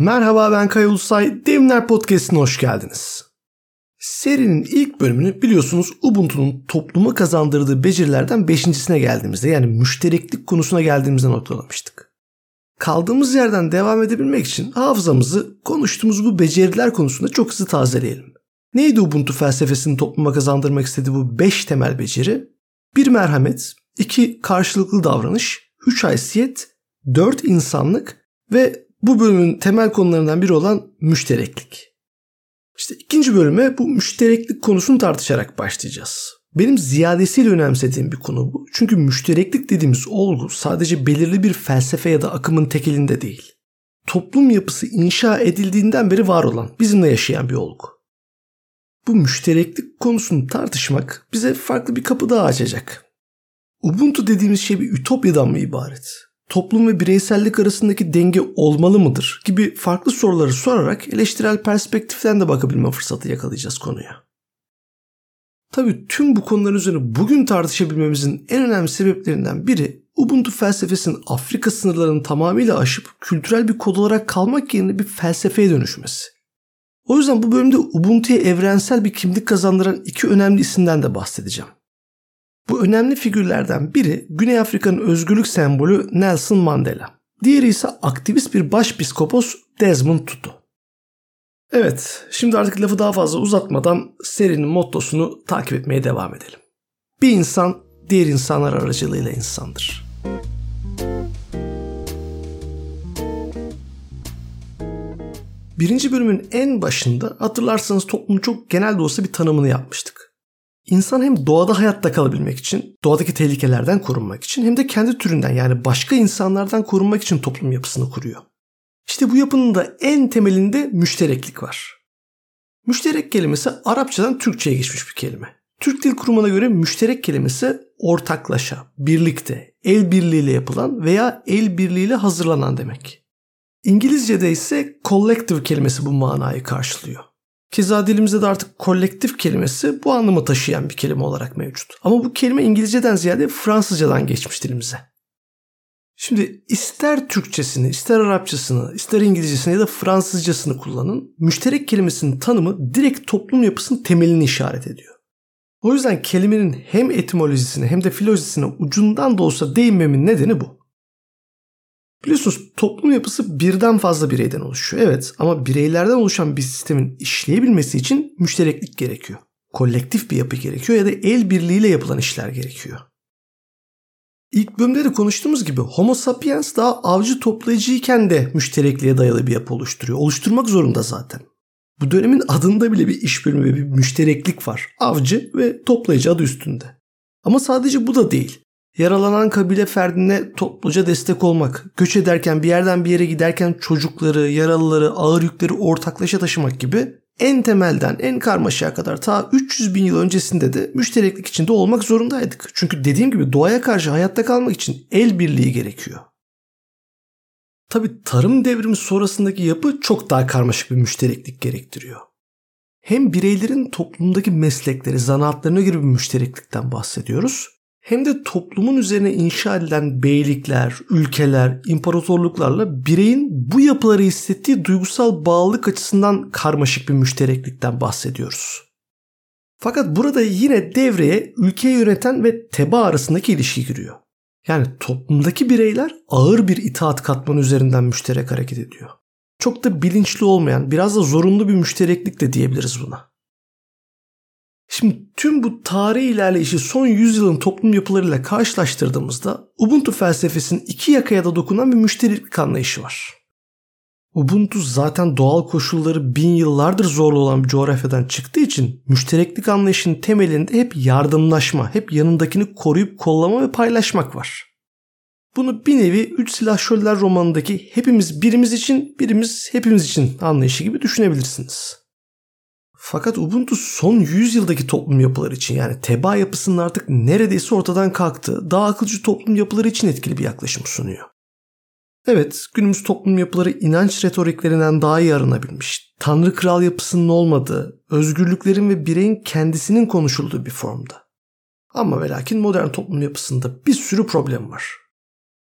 Merhaba, ben Kaya Ulusay, Devrimler Podcast'ine hoş geldiniz. Serinin ilk bölümünü biliyorsunuz Ubuntu'nun topluma kazandırdığı becerilerden 5.sine geldiğimizde, yani müştereklik konusuna geldiğimizde noktalamıştık. Kaldığımız yerden devam edebilmek için hafızamızı konuştuğumuz bu beceriler konusunda çok hızlı tazeleyelim. Neydi Ubuntu felsefesinin topluma kazandırmak istediği bu 5 temel beceri? 1 merhamet, 2 karşılıklı davranış, 3 haysiyet, 4 insanlık ve bu bölümün temel konularından biri olan müştereklik. İşte ikinci bölüme bu müştereklik konusunu tartışarak başlayacağız. Benim ziyadesiyle önemsediğim bir konu bu. Çünkü müştereklik dediğimiz olgu sadece belirli bir felsefe ya da akımın tekelinde değil. Toplum yapısı inşa edildiğinden beri var olan, bizimle yaşayan bir olgu. Bu müştereklik konusunu tartışmak bize farklı bir kapı daha açacak. Ubuntu dediğimiz şey bir ütopyadan mı ibaret? Toplum ve bireysellik arasındaki denge olmalı mıdır gibi farklı soruları sorarak eleştirel perspektiften de bakabilme fırsatı yakalayacağız konuya. Tabii tüm bu konuların üzerine bugün tartışabilmemizin en önemli sebeplerinden biri Ubuntu felsefesinin Afrika sınırlarını tamamıyla aşıp kültürel bir kod olarak kalmak yerine bir felsefeye dönüşmesi. O yüzden bu bölümde Ubuntu'ya evrensel bir kimlik kazandıran 2 önemli isimden de bahsedeceğim. Bu önemli figürlerden biri Güney Afrika'nın özgürlük sembolü Nelson Mandela. Diğeri ise aktivist bir başpiskopos Desmond Tutu. Evet, şimdi artık lafı daha fazla uzatmadan serinin mottosunu takip etmeye devam edelim. Bir insan diğer insanlar aracılığıyla insandır. Birinci bölümün en başında hatırlarsanız toplumun çok genel de olsa bir tanımını yapmıştık. İnsan hem doğada hayatta kalabilmek için, doğadaki tehlikelerden korunmak için hem de kendi türünden yani başka insanlardan korunmak için toplum yapısını kuruyor. İşte bu yapının da en temelinde müştereklik var. Müşterek kelimesi Arapçadan Türkçe'ye geçmiş bir kelime. Türk Dil Kurumu'na göre müşterek kelimesi ortaklaşa, birlikte, el birliğiyle yapılan veya el birliğiyle hazırlanan demek. İngilizce'de ise collective kelimesi bu manayı karşılıyor. Keza dilimizde de artık kolektif kelimesi bu anlamı taşıyan bir kelime olarak mevcut. Ama bu kelime İngilizceden ziyade Fransızcadan geçmiş dilimize. Şimdi ister Türkçesini, ister Arapçasını, ister İngilizcesini ya da Fransızcasını kullanın, müşterek kelimesinin tanımı direkt toplum yapısının temelini işaret ediyor. O yüzden kelimenin hem etimolojisine hem de filolojisine ucundan da olsa değinmemin nedeni bu. Biliyorsunuz toplum yapısı birden fazla bireyden oluşuyor. Evet, ama bireylerden oluşan bir sistemin işleyebilmesi için müştereklik gerekiyor. Kolektif bir yapı gerekiyor ya da el birliğiyle yapılan işler gerekiyor. İlk bölümde de konuştuğumuz gibi Homo sapiens daha avcı toplayıcıyken de müşterekliğe dayalı bir yapı oluşturuyor. Oluşturmak zorunda zaten. Bu dönemin adında bile bir iş bölümü ve bir müştereklik var. Avcı ve toplayıcı adı üstünde. Ama sadece bu da değil. Yaralanan kabile ferdine topluca destek olmak, göç ederken bir yerden bir yere giderken çocukları, yaralıları, ağır yükleri ortaklaşa taşımak gibi en temelden en karmaşaya kadar ta 300 bin yıl öncesinde de müştereklik içinde olmak zorundaydık. Çünkü dediğim gibi doğaya karşı hayatta kalmak için el birliği gerekiyor. Tabii tarım devrimi sonrasındaki yapı çok daha karmaşık bir müştereklik gerektiriyor. Hem bireylerin toplumdaki meslekleri, zanaatlarına göre bir müştereklikten bahsediyoruz. Hem de toplumun üzerine inşa edilen beylikler, ülkeler, imparatorluklarla bireyin bu yapıları hissettiği duygusal bağlılık açısından karmaşık bir müştereklikten bahsediyoruz. Fakat burada yine devreye ülkeyi yöneten ve tebaa arasındaki ilişki giriyor. Yani toplumdaki bireyler ağır bir itaat katmanı üzerinden müşterek hareket ediyor. Çok da bilinçli olmayan, biraz da zorunlu bir müştereklik de diyebiliriz buna. Şimdi tüm bu tarihi ilerleyişi son 100 yılın toplum yapılarıyla karşılaştırdığımızda Ubuntu felsefesinin 2 yakaya da dokunan bir müştereklik anlayışı var. Ubuntu zaten doğal koşulları 1000 yıllardır zorlu olan bir coğrafyadan çıktığı için müştereklik anlayışının temelinde hep yardımlaşma, hep yanındakini koruyup kollama ve paylaşmak var. Bunu bir nevi 3 Silah Şöller romanındaki hepimiz birimiz için, birimiz hepimiz için anlayışı gibi düşünebilirsiniz. Fakat Ubuntu son 100 yıldaki toplum yapıları için, yani tebaa yapısının artık neredeyse ortadan kalktığı, daha akılcı toplum yapıları için etkili bir yaklaşım sunuyor. Evet, günümüz toplum yapıları inanç retoriklerinden daha iyi arınabilmiş, tanrı kral yapısının olmadığı, özgürlüklerin ve bireyin kendisinin konuşulduğu bir formda. Ama ve lakin modern toplum yapısında bir sürü problem var.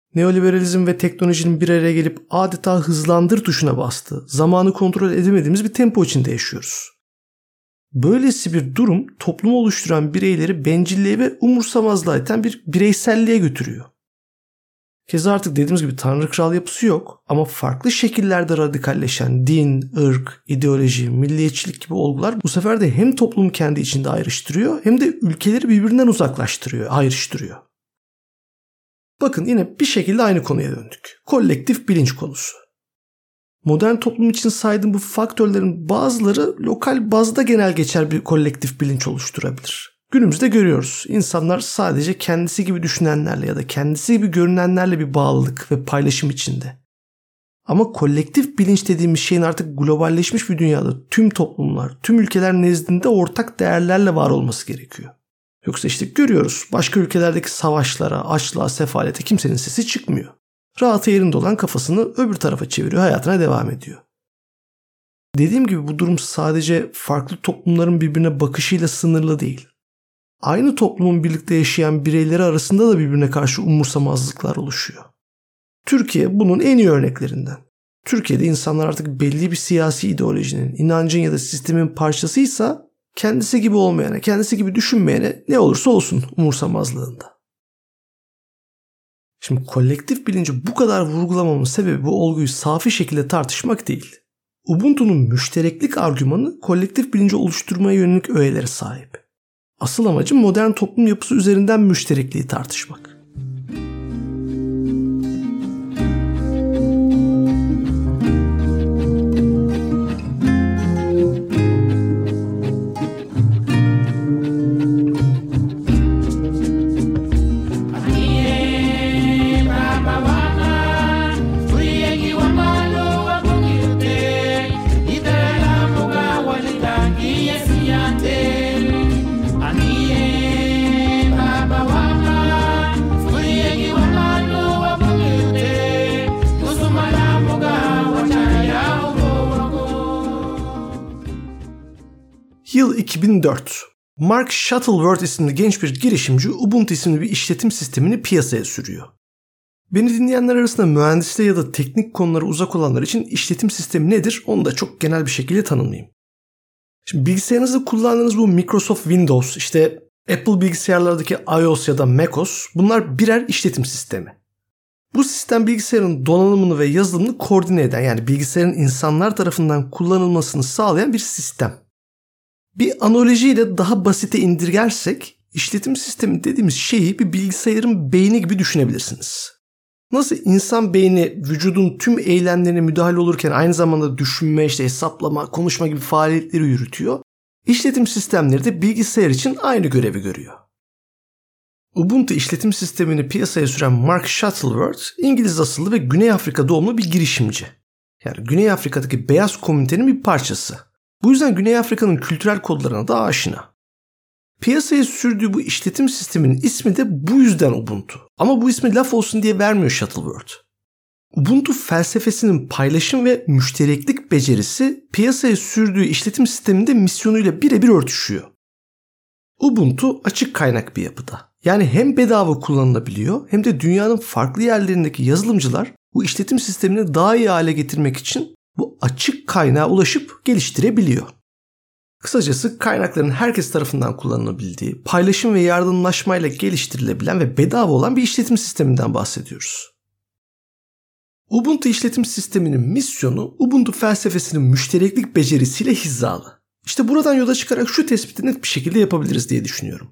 Neoliberalizm ve teknolojinin bir araya gelip adeta hızlandır tuşuna bastığı, zamanı kontrol edemediğimiz bir tempo içinde yaşıyoruz. Böylesi bir durum toplumu oluşturan bireyleri bencilliğe ve umursamazlığa iten bir bireyselliğe götürüyor. Keza artık dediğimiz gibi tanrı kral yapısı yok ama farklı şekillerde radikalleşen din, ırk, ideoloji, milliyetçilik gibi olgular bu sefer de hem toplumu kendi içinde ayrıştırıyor hem de ülkeleri birbirinden uzaklaştırıyor, ayrıştırıyor. Bakın yine bir şekilde aynı konuya döndük. Kolektif bilinç konusu. Modern toplum için saydığım bu faktörlerin bazıları lokal bazda genel geçer bir kolektif bilinç oluşturabilir. Günümüzde görüyoruz. İnsanlar sadece kendisi gibi düşünenlerle ya da kendisi gibi görünenlerle bir bağlılık ve paylaşım içinde. Ama kolektif bilinç dediğimiz şeyin artık globalleşmiş bir dünyada tüm toplumlar, tüm ülkeler nezdinde ortak değerlerle var olması gerekiyor. Yoksa işte görüyoruz başka ülkelerdeki savaşlara, açlığa, sefalete kimsenin sesi çıkmıyor. Rahatı yerinde olan kafasını öbür tarafa çeviriyor, hayatına devam ediyor. Dediğim gibi bu durum sadece farklı toplumların birbirine bakışıyla sınırlı değil. Aynı toplumun birlikte yaşayan bireyleri arasında da birbirine karşı umursamazlıklar oluşuyor. Türkiye bunun en iyi örneklerinden. Türkiye'de insanlar artık belli bir siyasi ideolojinin, inancın ya da sistemin parçasıysa kendisi gibi olmayana, kendisi gibi düşünmeyene ne olursa olsun umursamazlığında. Şimdi kolektif bilinci bu kadar vurgulamamın sebebi bu olguyu safi şekilde tartışmak değil. Ubuntu'nun müştereklik argümanı kolektif bilinci oluşturmaya yönelik öğelere sahip. Asıl amacım modern toplum yapısı üzerinden müşterekliği tartışmak. Yıl 2004. Mark Shuttleworth isimli genç bir girişimci Ubuntu isimli bir işletim sistemini piyasaya sürüyor. Beni dinleyenler arasında mühendisliğe ya da teknik konulara uzak olanlar için işletim sistemi nedir onu da çok genel bir şekilde tanımlayayım. Şimdi bilgisayarınızda kullandığınız bu Microsoft Windows, işte Apple bilgisayarlardaki iOS ya da macOS bunlar birer işletim sistemi. Bu sistem bilgisayarın donanımını ve yazılımını koordine eden yani bilgisayarın insanlar tarafından kullanılmasını sağlayan bir sistem. Bir analojiyle daha basite indirgersek işletim sistemi dediğimiz şeyi bir bilgisayarın beyni gibi düşünebilirsiniz. Nasıl insan beyni vücudun tüm eylemlerine müdahale olurken aynı zamanda düşünme, hesaplama, konuşma gibi faaliyetleri yürütüyor. İşletim sistemleri de bilgisayar için aynı görevi görüyor. Ubuntu işletim sistemini piyasaya süren Mark Shuttleworth, İngiliz asıllı ve Güney Afrika doğumlu bir girişimci. Yani Güney Afrika'daki beyaz komünitenin bir parçası. Bu yüzden Güney Afrika'nın kültürel kodlarına da aşina. Piyasaya sürdüğü bu işletim sisteminin ismi de bu yüzden Ubuntu. Ama bu ismi laf olsun diye vermiyor Shuttleworth. Ubuntu felsefesinin paylaşım ve müştereklik becerisi piyasaya sürdüğü işletim sisteminde misyonuyla birebir örtüşüyor. Ubuntu açık kaynak bir yapıda. Yani hem bedava kullanılabiliyor hem de dünyanın farklı yerlerindeki yazılımcılar bu işletim sistemini daha iyi hale getirmek için bu açık kaynağa ulaşıp geliştirebiliyor. Kısacası kaynakların herkes tarafından kullanılabildiği, paylaşım ve yardımlaşmayla geliştirilebilen ve bedava olan bir işletim sisteminden bahsediyoruz. Ubuntu işletim sisteminin misyonu Ubuntu felsefesinin müştereklik becerisiyle hizalı. İşte buradan yola çıkarak şu tespiti net bir şekilde yapabiliriz diye düşünüyorum.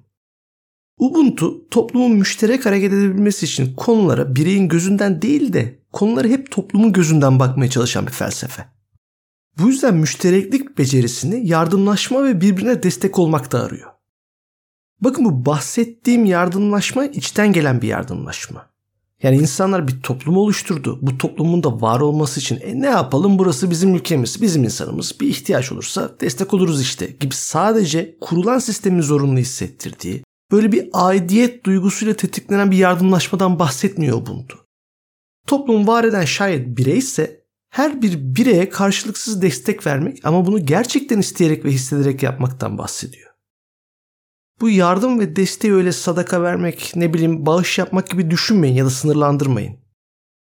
Ubuntu toplumun müşterek hareket edebilmesi için konulara bireyin gözünden değil de konulara hep toplumun gözünden bakmaya çalışan bir felsefe. Bu yüzden müştereklik becerisini yardımlaşma ve birbirine destek olmakta arıyor. Bakın bu bahsettiğim yardımlaşma içten gelen bir yardımlaşma. Yani insanlar bir toplum oluşturdu. Bu toplumun da var olması için ne yapalım, burası bizim ülkemiz, bizim insanımız, bir ihtiyaç olursa destek oluruz işte gibi sadece kurulan sistemin zorunlu hissettirdiği, böyle bir aidiyet duygusuyla tetiklenen bir yardımlaşmadan bahsetmiyor Ubuntu. Toplum var eden şayet birey ise her bir bireye karşılıksız destek vermek ama bunu gerçekten isteyerek ve hissederek yapmaktan bahsediyor. Bu yardım ve desteği öyle sadaka vermek, bağış yapmak gibi düşünmeyin ya da sınırlandırmayın.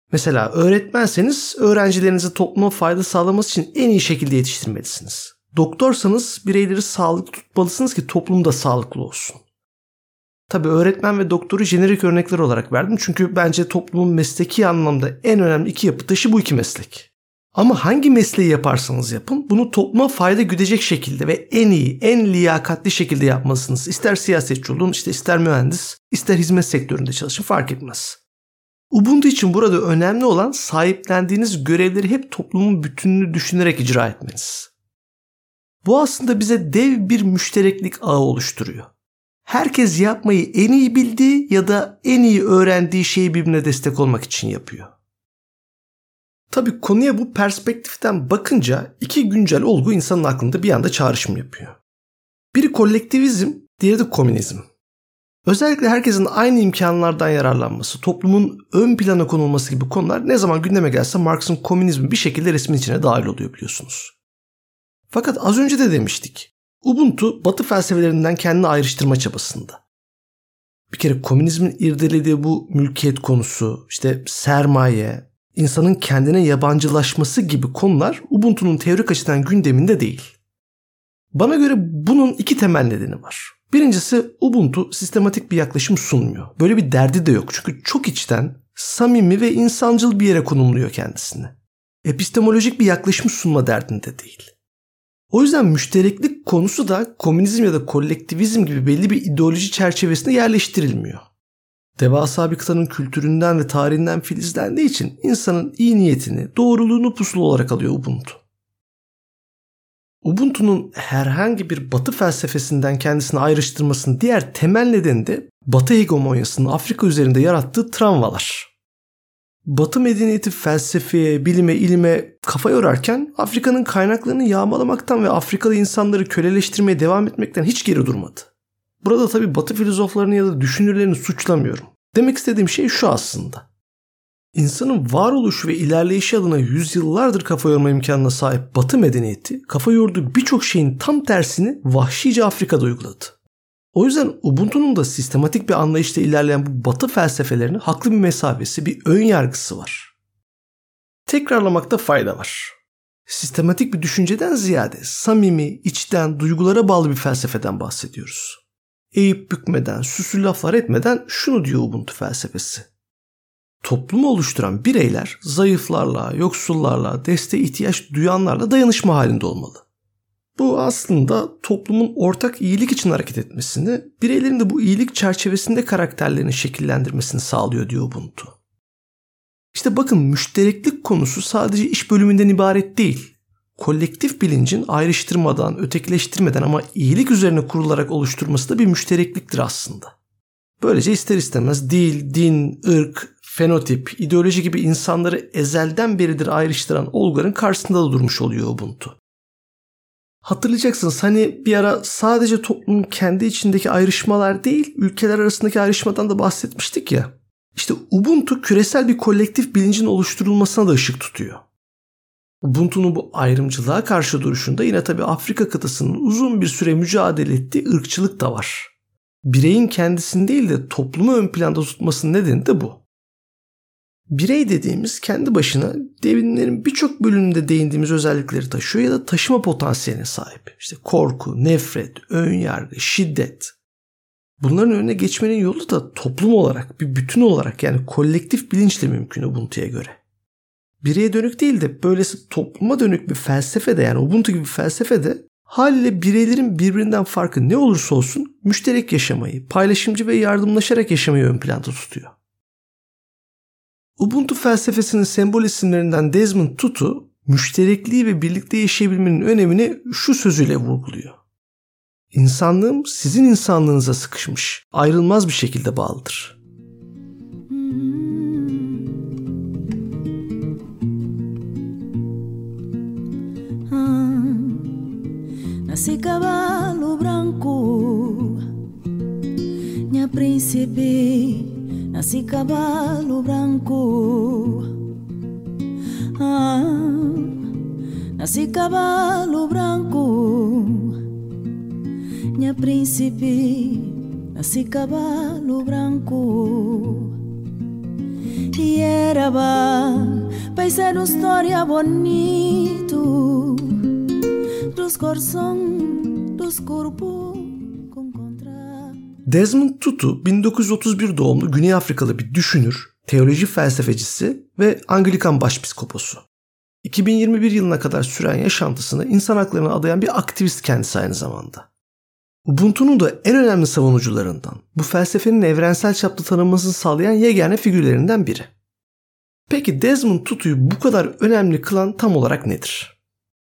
Mesela öğretmenseniz öğrencilerinize topluma fayda sağlaması için en iyi şekilde yetiştirmelisiniz. Doktorsanız bireyleri sağlıklı tutmalısınız ki toplum da sağlıklı olsun. Tabii öğretmen ve doktoru jenerik örnekler olarak verdim çünkü bence toplumun mesleki anlamda en önemli iki yapı taşı bu iki meslek. Ama hangi mesleği yaparsanız yapın bunu topluma fayda güdecek şekilde ve en iyi, en liyakatli şekilde yapmalısınız. İster siyasetçi olun, ister mühendis, ister hizmet sektöründe çalışın fark etmez. Ubuntu için burada önemli olan sahiplendiğiniz görevleri hep toplumun bütününü düşünerek icra etmeniz. Bu aslında bize dev bir müştereklik ağı oluşturuyor. Herkes yapmayı en iyi bildiği ya da en iyi öğrendiği şeyi birbirine destek olmak için yapıyor. Tabii konuya bu perspektiften bakınca iki güncel olgu insanın aklında bir anda çağrışım yapıyor. Biri kolektivizm, diğeri de komünizm. Özellikle herkesin aynı imkanlardan yararlanması, toplumun ön plana konulması gibi konular ne zaman gündeme gelse Marx'ın komünizmi bir şekilde resmin içine dahil oluyor biliyorsunuz. Fakat az önce de demiştik, Ubuntu Batı felsefelerinden kendini ayrıştırma çabasında. Bir kere komünizmin irdelediği bu mülkiyet konusu, sermaye, insanın kendine yabancılaşması gibi konular Ubuntu'nun teorik açıdan gündeminde değil. Bana göre bunun iki temel nedeni var. Birincisi Ubuntu sistematik bir yaklaşım sunmuyor. Böyle bir derdi de yok çünkü çok içten, samimi ve insancıl bir yere konumluyor kendisini. Epistemolojik bir yaklaşım sunma derdinde değil. O yüzden müştereklik konusu da komünizm ya da kolektivizm gibi belli bir ideoloji çerçevesine yerleştirilmiyor. Devasa bir kıtanın kültüründen ve tarihinden filizlendiği için insanın iyi niyetini, doğruluğunu pusulu olarak alıyor Ubuntu. Ubuntu'nun herhangi bir Batı felsefesinden kendisini ayrıştırmasının diğer temel nedeni de Batı hegemonyasının Afrika üzerinde yarattığı travmalar. Batı medeniyeti felsefeye, bilime, ilime kafa yorarken Afrika'nın kaynaklarını yağmalamaktan ve Afrikalı insanları köleleştirmeye devam etmekten hiç geri durmadı. Burada tabii Batı filozoflarını ya da düşünürlerini suçlamıyorum. Demek istediğim şey şu aslında. İnsanın varoluşu ve ilerleyişi adına yüzyıllardır kafa yorma imkanına sahip Batı medeniyeti, kafa yorduğu birçok şeyin tam tersini vahşice Afrika'da uyguladı. O yüzden Ubuntu'nun da sistematik bir anlayışla ilerleyen bu Batı felsefelerine haklı bir mesafesi, bir ön yargısı var. Tekrarlamakta fayda var. Sistematik bir düşünceden ziyade samimi, içten, duygulara bağlı bir felsefeden bahsediyoruz. Eğip bükmeden, süslü laflar etmeden şunu diyor Ubuntu felsefesi. Toplumu oluşturan bireyler zayıflarla, yoksullarla, desteğe ihtiyaç duyanlarla dayanışma halinde olmalı. Bu aslında toplumun ortak iyilik için hareket etmesini, bireylerin de bu iyilik çerçevesinde karakterlerini şekillendirmesini sağlıyor diyor Ubuntu. Bakın müştereklik konusu sadece iş bölümünden ibaret değil. Kolektif bilincin ayrıştırmadan, ötekileştirmeden ama iyilik üzerine kurularak oluşturması da bir müşterekliktir aslında. Böylece ister istemez dil, din, ırk, fenotip, ideoloji gibi insanları ezelden beridir ayrıştıran olguların karşısında da durmuş oluyor Ubuntu. Hatırlayacaksınız bir ara sadece toplumun kendi içindeki ayrışmalar değil, ülkeler arasındaki ayrışmadan da bahsetmiştik ya. Ubuntu küresel bir kolektif bilincin oluşturulmasına da ışık tutuyor. Ubuntu'nun bu ayrımcılığa karşı duruşunda yine tabii Afrika kıtasının uzun bir süre mücadele ettiği ırkçılık da var. Bireyin kendisini değil de toplumu ön planda tutmasının nedeni de bu. Birey dediğimiz kendi başına devrimlerin birçok bölümünde değindiğimiz özellikleri taşıyor ya da taşıma potansiyeline sahip. Korku, nefret, önyargı, şiddet. Bunların önüne geçmenin yolu da toplum olarak, bir bütün olarak yani kolektif bilinçle mümkün Ubuntu'ya göre. Bireye dönük değil de böylesi topluma dönük bir felsefede yani Ubuntu gibi bir felsefede haliyle bireylerin birbirinden farkı ne olursa olsun müşterek yaşamayı, paylaşımcı ve yardımlaşarak yaşamayı ön planda tutuyor. Ubuntu felsefesinin sembol isimlerinden Desmond Tutu, müşterekliği ve birlikte yaşayabilmenin önemini şu sözüyle vurguluyor. İnsanlığım sizin insanlığınıza sıkışmış, ayrılmaz bir şekilde bağlıdır. Nasci cavalo branco, minha príncipe. Nasci cavalo branco, nasci cavalo branco, minha príncipe, nasci cavalo branco. hierba, vai ser uma história bonito dos coração, dos corpos com contra. Desmond Tutu 1931 doğumlu Güney Afrikalı bir düşünür, teoloji felsefecisi ve Anglikan başpiskoposu. 2021 yılına kadar süren yaşantısını insan haklarına adayan bir aktivist kendisi aynı zamanda. Ubuntu'nun da en önemli savunucularından, bu felsefenin evrensel çapta tanınmasını sağlayan yegane figürlerinden biri. Peki Desmond Tutu'yu bu kadar önemli kılan tam olarak nedir?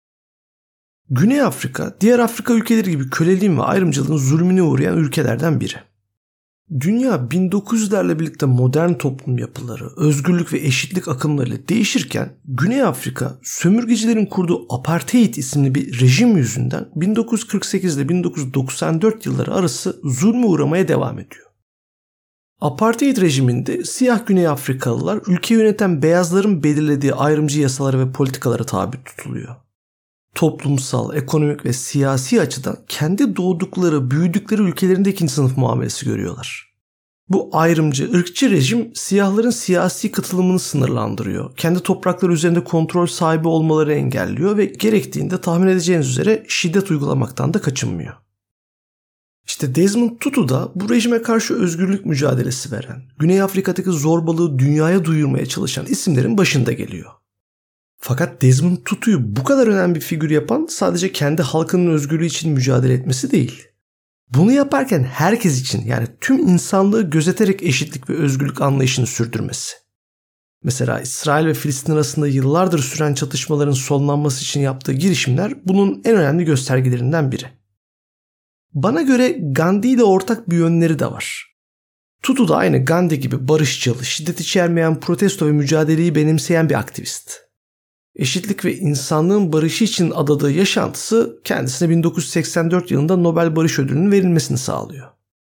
Güney Afrika, diğer Afrika ülkeleri gibi köleliğin ve ayrımcılığın zulmüne uğrayan ülkelerden biri. Dünya 1900'lerle birlikte modern toplum yapıları, özgürlük ve eşitlik akımlarıyla değişirken Güney Afrika sömürgecilerin kurduğu apartheid isimli bir rejim yüzünden 1948 ile 1994 yılları arası zulme uğramaya devam ediyor. Apartheid rejiminde siyah Güney Afrikalılar ülkeyi yöneten beyazların belirlediği ayrımcı yasalara ve politikalara tabi tutuluyor. Toplumsal, ekonomik ve siyasi açıdan kendi doğdukları, büyüdükleri ülkelerinde ikinci sınıf muamelesi görüyorlar. Bu ayrımcı, ırkçı rejim siyahların siyasi katılımını sınırlandırıyor. Kendi toprakları üzerinde kontrol sahibi olmaları engelliyor ve gerektiğinde tahmin edeceğiniz üzere şiddet uygulamaktan da kaçınmıyor. İşte Desmond Tutu da bu rejime karşı özgürlük mücadelesi veren, Güney Afrika'daki zorbalığı dünyaya duyurmaya çalışan isimlerin başında geliyor. Fakat Desmond Tutu'yu bu kadar önemli bir figür yapan sadece kendi halkının özgürlüğü için mücadele etmesi değil. Bunu yaparken herkes için, yani tüm insanlığı gözeterek eşitlik ve özgürlük anlayışını sürdürmesi. Mesela İsrail ve Filistin arasında yıllardır süren çatışmaların sonlanması için yaptığı girişimler bunun en önemli göstergelerinden biri. Bana göre Gandhi ile ortak bir yönleri de var. Tutu da aynı Gandhi gibi barışçıl, şiddet içermeyen protesto ve mücadeleyi benimseyen bir aktivist. Eşitlik ve insanlığın barışı için adadığı yaşantısı kendisine 1984 yılında Nobel Barış Ödülü'nün verilmesini sağlıyor.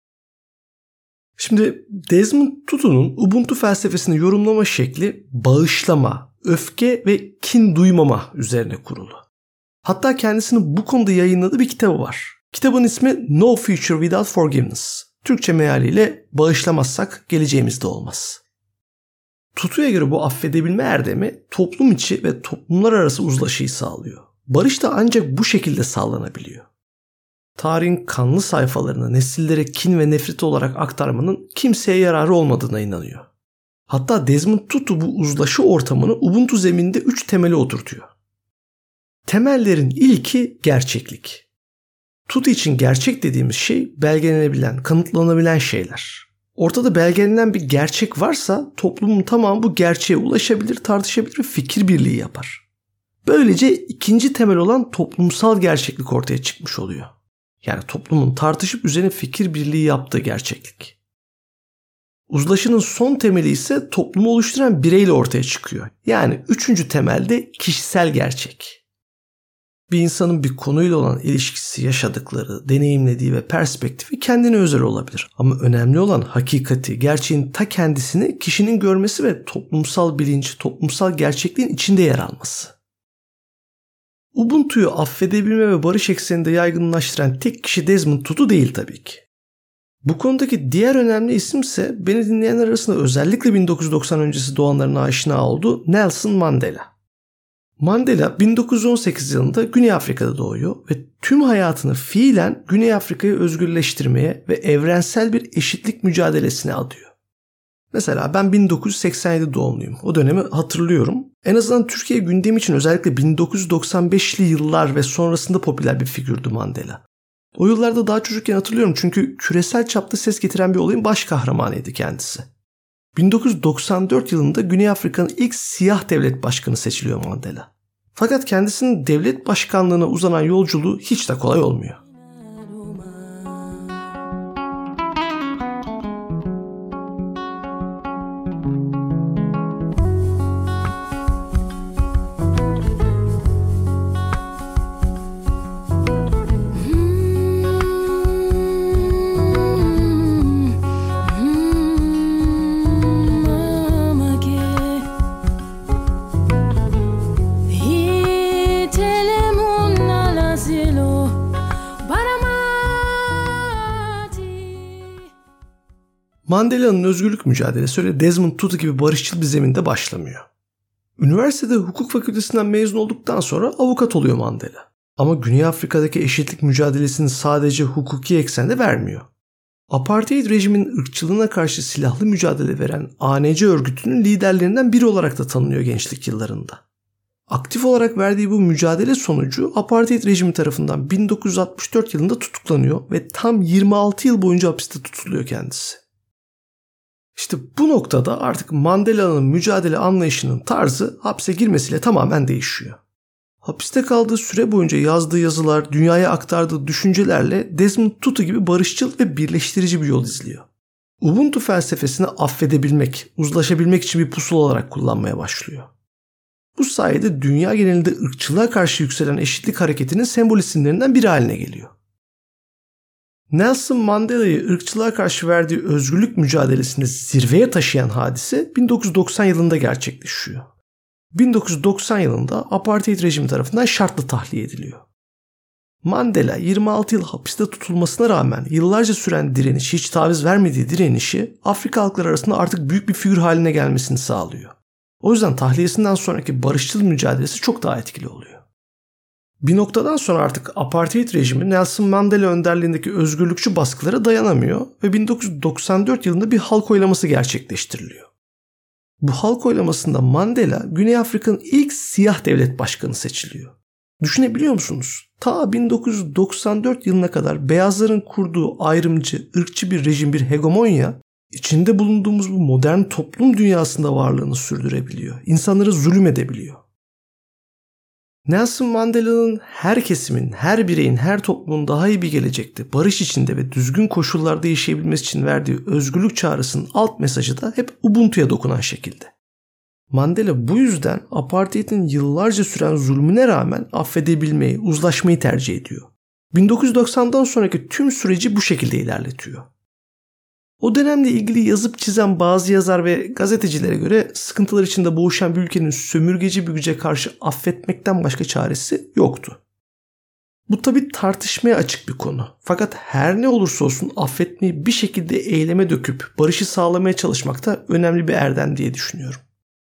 Şimdi Desmond Tutu'nun Ubuntu felsefesini yorumlama şekli bağışlama, öfke ve kin duymama üzerine kurulu. Hatta kendisinin bu konuda yayınladığı bir kitabı var. Kitabın ismi No Future Without Forgiveness. Türkçe mealiyle bağışlamazsak geleceğimiz de olmaz. Tutu'ya göre bu affedebilme erdemi toplum içi ve toplumlar arası uzlaşıyı sağlıyor. Barış da ancak bu şekilde sağlanabiliyor. Tarihin kanlı sayfalarını nesillere kin ve nefret olarak aktarmanın kimseye yararı olmadığına inanıyor. Hatta Desmond Tutu bu uzlaşı ortamını Ubuntu zemininde 3 temeli oturtuyor. Temellerin ilki gerçeklik. Tutu için gerçek dediğimiz şey belgelenebilen, kanıtlanabilen şeyler. Ortada belgelenen bir gerçek varsa toplumun tamamı bu gerçeğe ulaşabilir, tartışabilir ve fikir birliği yapar. Böylece ikinci temel olan toplumsal gerçeklik ortaya çıkmış oluyor. Yani toplumun tartışıp üzerine fikir birliği yaptığı gerçeklik. Uzlaşının son temeli ise toplumu oluşturan bireyle ortaya çıkıyor. Yani üçüncü temelde kişisel gerçek. Bir insanın bir konuyla olan ilişkisi, yaşadıkları, deneyimlediği ve perspektifi kendine özel olabilir. Ama önemli olan hakikati, gerçeğin ta kendisini kişinin görmesi ve toplumsal bilinç, toplumsal gerçekliğin içinde yer alması. Ubuntu'yu affedebilme ve barış ekseninde yaygınlaştıran tek kişi Desmond Tutu değil tabii ki. Bu konudaki diğer önemli isim ise beni dinleyenler arasında özellikle 1990 öncesi doğanlarına aşina oldu Nelson Mandela. Mandela 1918 yılında Güney Afrika'da doğuyor ve tüm hayatını fiilen Güney Afrika'yı özgürleştirmeye ve evrensel bir eşitlik mücadelesine adıyor. Mesela ben 1987 doğumluyum. O dönemi hatırlıyorum. En azından Türkiye gündemi için özellikle 1995'li yıllar ve sonrasında popüler bir figürdü Mandela. O yıllarda daha çocukken hatırlıyorum çünkü küresel çapta ses getiren bir olayın baş kahramanıydı kendisi. 1994 yılında Güney Afrika'nın ilk siyah devlet başkanı seçiliyor Mandela. Fakat kendisinin devlet başkanlığına uzanan yolculuğu hiç de kolay olmuyor. Mandela'nın özgürlük mücadelesi öyle Desmond Tutu gibi barışçıl bir zeminde başlamıyor. Üniversitede hukuk fakültesinden mezun olduktan sonra avukat oluyor Mandela. Ama Güney Afrika'daki eşitlik mücadelesini sadece hukuki eksende vermiyor. Apartheid rejimin ırkçılığına karşı silahlı mücadele veren ANC örgütünün liderlerinden biri olarak da tanınıyor gençlik yıllarında. Aktif olarak verdiği bu mücadele sonucu apartheid rejimi tarafından 1964 yılında tutuklanıyor ve tam 26 yıl boyunca hapiste tutuluyor kendisi. İşte bu noktada artık Mandela'nın mücadele anlayışının tarzı hapse girmesiyle tamamen değişiyor. Hapiste kaldığı süre boyunca yazdığı yazılar, dünyaya aktardığı düşüncelerle Desmond Tutu gibi barışçıl ve birleştirici bir yol izliyor. Ubuntu felsefesini affedebilmek, uzlaşabilmek için bir pusula olarak kullanmaya başlıyor. Bu sayede dünya genelinde ırkçılığa karşı yükselen eşitlik hareketinin sembol isimlerinden biri haline geliyor. Nelson Mandela'yı ırkçılığa karşı verdiği özgürlük mücadelesinde zirveye taşıyan hadise 1990 yılında gerçekleşiyor. 1990 yılında apartheid rejimi tarafından şartlı tahliye ediliyor. Mandela 26 yıl hapiste tutulmasına rağmen yıllarca süren direnişi, hiç taviz vermediği direnişi Afrika halkları arasında artık büyük bir figür haline gelmesini sağlıyor. O yüzden tahliyesinden sonraki barışçıl mücadelesi çok daha etkili oluyor. Bir noktadan sonra artık apartheid rejimi Nelson Mandela önderliğindeki özgürlükçü baskılara dayanamıyor ve 1994 yılında bir halk oylaması gerçekleştiriliyor. Bu halk oylamasında Mandela, Güney Afrika'nın ilk siyah devlet başkanı seçiliyor. Düşünebiliyor musunuz? Ta 1994 yılına kadar beyazların kurduğu ayrımcı, ırkçı bir rejim, bir hegemonya, içinde bulunduğumuz bu modern toplum dünyasında varlığını sürdürebiliyor. İnsanlara zulüm edebiliyor. Nelson Mandela'nın her kesimin, her bireyin, her toplumun daha iyi bir gelecekte, barış içinde ve düzgün koşullarda yaşayabilmesi için verdiği özgürlük çağrısının alt mesajı da hep Ubuntu'ya dokunan şekilde. Mandela bu yüzden apartheidin yıllarca süren zulmüne rağmen affedebilmeyi, uzlaşmayı tercih ediyor. 1990'dan sonraki tüm süreci bu şekilde ilerletiyor. O dönemle ilgili yazıp çizen bazı yazar ve gazetecilere göre sıkıntılar içinde boğuşan bir ülkenin sömürgeci bir güce karşı affetmekten başka çaresi yoktu. Bu tabii tartışmaya açık bir konu. Fakat her ne olursa olsun affetmeyi bir şekilde eyleme döküp barışı sağlamaya çalışmak da önemli bir erdem diye düşünüyorum.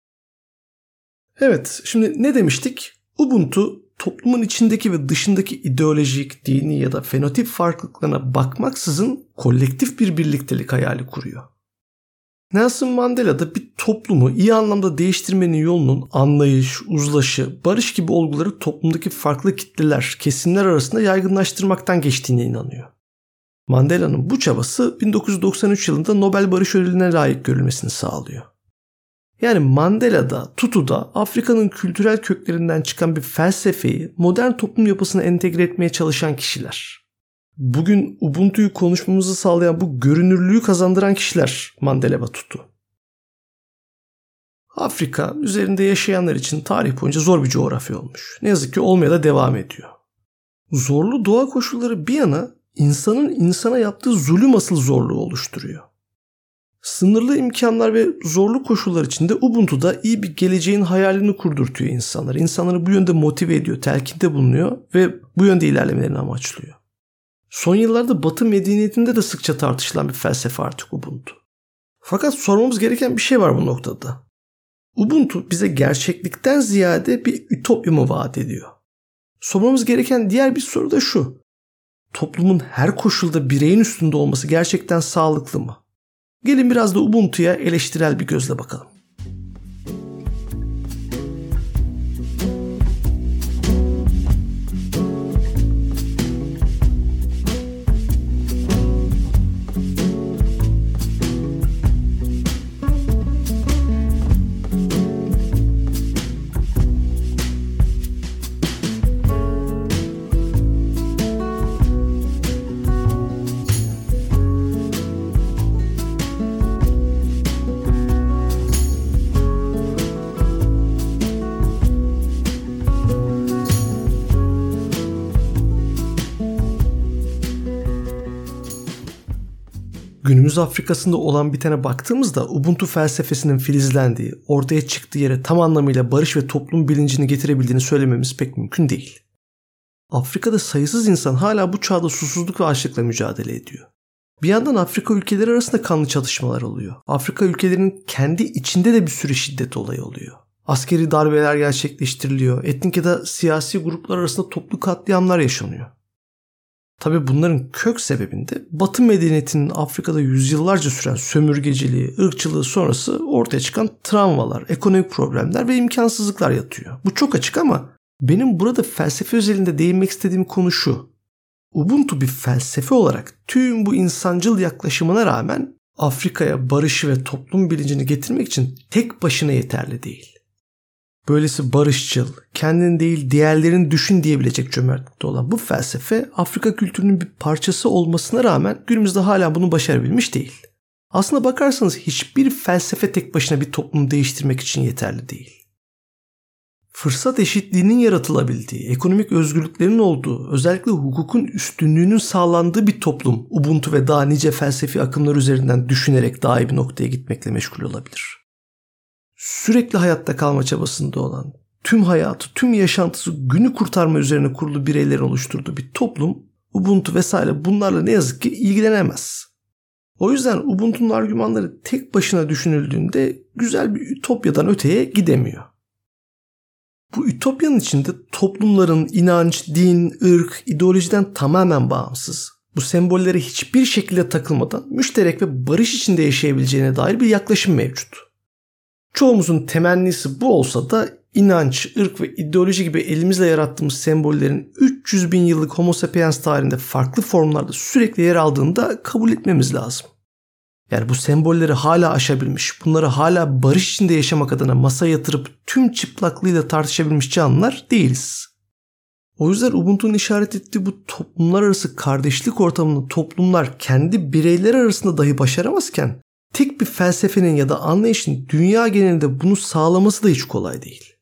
Evet, şimdi ne demiştik? Ubuntu toplumun içindeki ve dışındaki ideolojik, dini ya da fenotip farklılıklarına bakmaksızın kolektif bir birliktelik hayali kuruyor. Nelson Mandela da bir toplumu iyi anlamda değiştirmenin yolunun anlayış, uzlaşı, barış gibi olguları toplumdaki farklı kitleler, kesimler arasında yaygınlaştırmaktan geçtiğine inanıyor. Mandela'nın bu çabası 1993 yılında Nobel Barış Ödülü'ne layık görülmesini sağlıyor. Yani Mandela'da, Tutu'da Afrika'nın kültürel köklerinden çıkan bir felsefeyi modern toplum yapısına entegre etmeye çalışan kişiler. Bugün Ubuntu'yu konuşmamızı sağlayan bu görünürlüğü kazandıran kişiler Mandela ve Tutu. Afrika üzerinde yaşayanlar için tarih boyunca zor bir coğrafya olmuş. Ne yazık ki olmaya da devam ediyor. Zorlu doğa koşulları bir yana insanın insana yaptığı zulüm asıl zorluğu oluşturuyor. Sınırlı imkanlar ve zorlu koşullar içinde Ubuntu'da iyi bir geleceğin hayalini kurdurtuyor insanlar. İnsanları bu yönde motive ediyor, telkinde bulunuyor ve bu yönde ilerlemelerini amaçlıyor. Son yıllarda Batı medeniyetinde de sıkça tartışılan bir felsefe artık Ubuntu. Fakat sormamız gereken bir şey var bu noktada. Ubuntu bize gerçeklikten ziyade bir ütopya mı vaat ediyor? Sormamız gereken diğer bir soru da şu. Toplumun her koşulda bireyin üstünde olması gerçekten sağlıklı mı? Gelin biraz da Ubuntu'ya eleştirel bir gözle bakalım. Günümüz Afrika'sında olan bitene baktığımızda Ubuntu felsefesinin filizlendiği, ortaya çıktığı yere tam anlamıyla barış ve toplum bilincini getirebildiğini söylememiz pek mümkün değil. Afrika'da sayısız insan hala bu çağda susuzluk ve açlıkla mücadele ediyor. Bir yandan Afrika ülkeleri arasında kanlı çatışmalar oluyor. Afrika ülkelerinin kendi içinde de bir sürü şiddet olayı oluyor. Askeri darbeler gerçekleştiriliyor. Etnik ya da siyasi gruplar arasında toplu katliamlar yaşanıyor. Tabii bunların kök sebebinde Batı medeniyetinin Afrika'da yüzyıllarca süren sömürgeciliği, ırkçılığı sonrası ortaya çıkan travmalar, ekonomik problemler ve imkansızlıklar yatıyor. Bu çok açık ama benim burada felsefe özelinde değinmek istediğim konu şu. Ubuntu bir felsefe olarak tüm bu insancıl yaklaşımına rağmen Afrika'ya barışı ve toplum bilincini getirmek için tek başına yeterli değil. Böylesi barışçıl, kendini değil diğerlerini düşün diyebilecek cömertlikte olan bu felsefe Afrika kültürünün bir parçası olmasına rağmen günümüzde hala bunu başarabilmiş değil. Aslına bakarsanız hiçbir felsefe tek başına bir toplumu değiştirmek için yeterli değil. Fırsat eşitliğinin yaratılabildiği, ekonomik özgürlüklerin olduğu, özellikle hukukun üstünlüğünün sağlandığı bir toplum Ubuntu ve daha nice felsefi akımlar üzerinden düşünerek daha iyi bir noktaya gitmekle meşgul olabilir. Sürekli hayatta kalma çabasında olan, tüm hayatı, tüm yaşantısı günü kurtarma üzerine kurulu bireylerin oluşturduğu bir toplum, Ubuntu vesaire bunlarla ne yazık ki ilgilenemez. O yüzden Ubuntu'nun argümanları tek başına düşünüldüğünde güzel bir ütopyadan öteye gidemiyor. Bu ütopyanın içinde toplumların inanç, din, ırk, ideolojiden tamamen bağımsız, bu sembollere hiçbir şekilde takılmadan müşterek ve barış içinde yaşayabileceğine dair bir yaklaşım mevcut. Çoğumuzun temennisi bu olsa da inanç, ırk ve ideoloji gibi elimizle yarattığımız sembollerin 300 bin yıllık Homo sapiens tarihinde farklı formlarda sürekli yer aldığını da kabul etmemiz lazım. Yani bu sembolleri hala aşabilmiş, bunları hala barış içinde yaşamak adına masaya yatırıp tüm çıplaklığıyla tartışabilmiş canlılar değiliz. O yüzden Ubuntu'nun işaret ettiği bu toplumlar arası kardeşlik ortamını toplumlar kendi bireyler arasında dahi başaramazken tek bir felsefenin ya da anlayışın dünya genelinde bunu sağlaması da hiç kolay değil.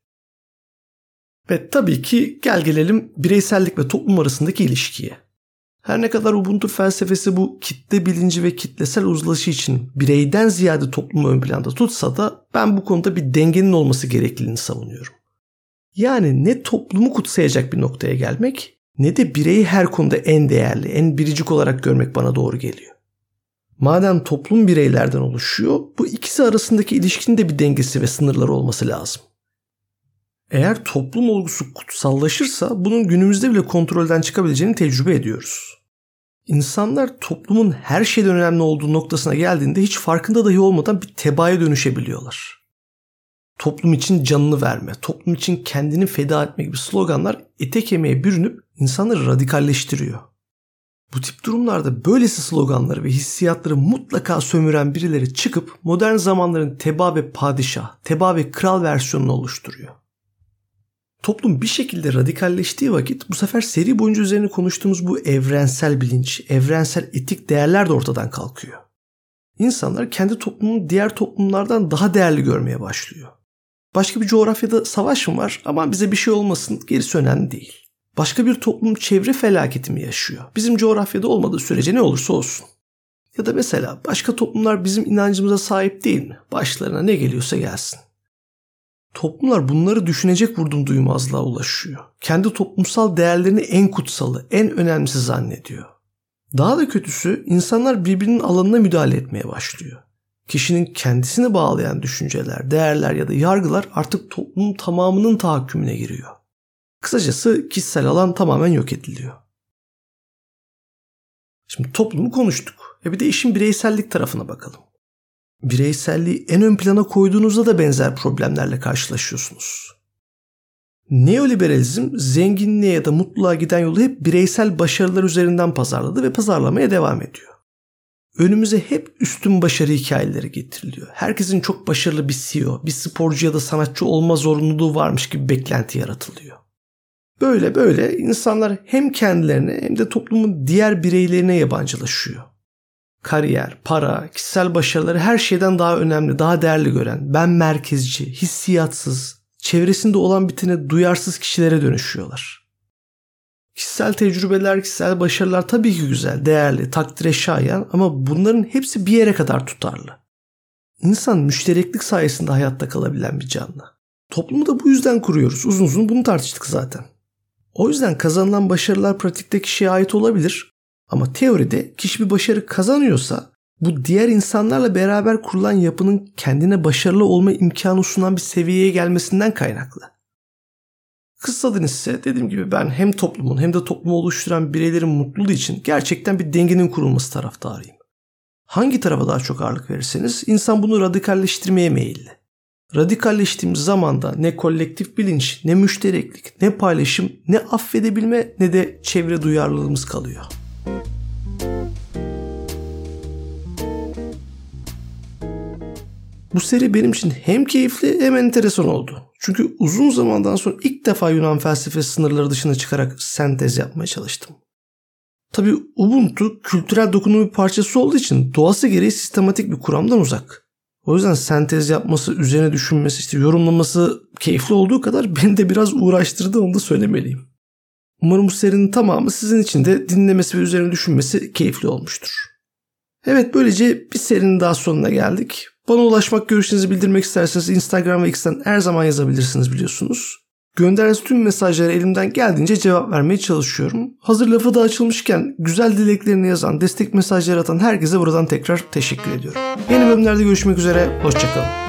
Ve tabii ki gel gelelim bireysellik ve toplum arasındaki ilişkiye. Her ne kadar Ubuntu felsefesi bu kitle bilinci ve kitlesel uzlaşı için bireyden ziyade toplumu ön planda tutsa da ben bu konuda bir dengenin olması gerekliliğini savunuyorum. Yani ne toplumu kutsayacak bir noktaya gelmek ne de bireyi her konuda en değerli, en biricik olarak görmek bana doğru geliyor. Madem toplum bireylerden oluşuyor, bu ikisi arasındaki ilişkinin de bir dengesi ve sınırları olması lazım. Eğer toplum olgusu kutsallaşırsa bunun günümüzde bile kontrolden çıkabileceğini tecrübe ediyoruz. İnsanlar toplumun her şeyden önemli olduğu noktasına geldiğinde hiç farkında dahi olmadan bir tebaaya dönüşebiliyorlar. Toplum için canını verme, toplum için kendini feda etme gibi sloganlar ete kemiğe bürünüp insanları radikalleştiriyor. Bu tip durumlarda böylesi sloganları ve hissiyatları mutlaka sömüren birileri çıkıp modern zamanların tebaa ve padişah, tebaa ve kral versiyonunu oluşturuyor. Toplum bir şekilde radikalleştiği vakit bu sefer seri boyunca üzerine konuştuğumuz bu evrensel bilinç, evrensel etik değerler de ortadan kalkıyor. İnsanlar kendi toplumunu diğer toplumlardan daha değerli görmeye başlıyor. Başka bir coğrafyada savaş mı var? Aman bize bir şey olmasın, gerisi önemli değil. Başka bir toplum çevre felaketi mi yaşıyor? Bizim coğrafyada olmadığı sürece ne olursa olsun. Ya da mesela başka toplumlar bizim inancımıza sahip değil mi? Başlarına ne geliyorsa gelsin. Toplumlar bunları düşünecek vurdum duymazlığa ulaşıyor. Kendi toplumsal değerlerini en kutsalı, en önemlisi zannediyor. Daha da kötüsü insanlar birbirinin alanına müdahale etmeye başlıyor. Kişinin kendisini bağlayan düşünceler, değerler ya da yargılar artık toplumun tamamının tahakkümüne giriyor. Kısacası kişisel alan tamamen yok ediliyor. Şimdi toplumu konuştuk. Bir de işin bireysellik tarafına bakalım. Bireyselliği en ön plana koyduğunuzda da benzer problemlerle karşılaşıyorsunuz. Neoliberalizm zenginliğe ya da mutluluğa giden yolu hep bireysel başarılar üzerinden pazarladı ve pazarlamaya devam ediyor. Önümüze hep üstün başarı hikayeleri getiriliyor. Herkesin çok başarılı bir CEO, bir sporcu ya da sanatçı olma zorunluluğu varmış gibi beklenti yaratılıyor. Böyle insanlar hem kendilerine hem de toplumun diğer bireylerine yabancılaşıyor. Kariyer, para, kişisel başarıları her şeyden daha önemli, daha değerli gören, ben merkezci, hissiyatsız, çevresinde olan bitene duyarsız kişilere dönüşüyorlar. Kişisel tecrübeler, kişisel başarılar tabii ki güzel, değerli, takdire şayan ama bunların hepsi bir yere kadar tutarlı. İnsan müştereklik sayesinde hayatta kalabilen bir canlı. Toplumu da bu yüzden kuruyoruz. Uzun uzun bunu tartıştık zaten. O yüzden kazanılan başarılar pratikte kişiye ait olabilir Ama teoride kişi bir başarı kazanıyorsa bu diğer insanlarla beraber kurulan yapının kendine başarılı olma imkanı sunan bir seviyeye gelmesinden kaynaklı. Kısadan ise dediğim gibi ben hem toplumun hem de toplumu oluşturan bireylerin mutluluğu için gerçekten bir dengenin kurulması taraftarıyım. Hangi tarafa daha çok ağırlık verirseniz insan bunu radikalleştirmeye meyilli. Radikalleştiğimiz zaman da ne kolektif bilinç, ne müştereklik, ne paylaşım, ne affedebilme ne de çevre duyarlılığımız kalıyor. Bu seri benim için hem keyifli hem enteresan oldu. Çünkü uzun zamandan sonra ilk defa Yunan felsefesi sınırları dışına çıkarak sentez yapmaya çalıştım. Tabii Ubuntu kültürel dokunumun bir parçası olduğu için doğası gereği sistematik bir kuramdan uzak. O yüzden sentez yapması, üzerine düşünmesi, yorumlaması keyifli olduğu kadar beni de biraz uğraştırdı, onu da söylemeliyim. Umarım bu serinin tamamı sizin için de dinlemesi ve üzerine düşünmesi keyifli olmuştur. Evet, böylece bir serinin daha sonuna geldik. Bana ulaşmak, görüşlerinizi bildirmek isterseniz Instagram ve X'ten her zaman yazabilirsiniz biliyorsunuz. Gönderdiğiniz tüm mesajlara elimden geldiğince cevap vermeye çalışıyorum. Hazır lafı da açılmışken güzel dileklerini yazan, destek mesajları atan herkese buradan tekrar teşekkür ediyorum. Yeni bölümlerde görüşmek üzere, hoşçakalın.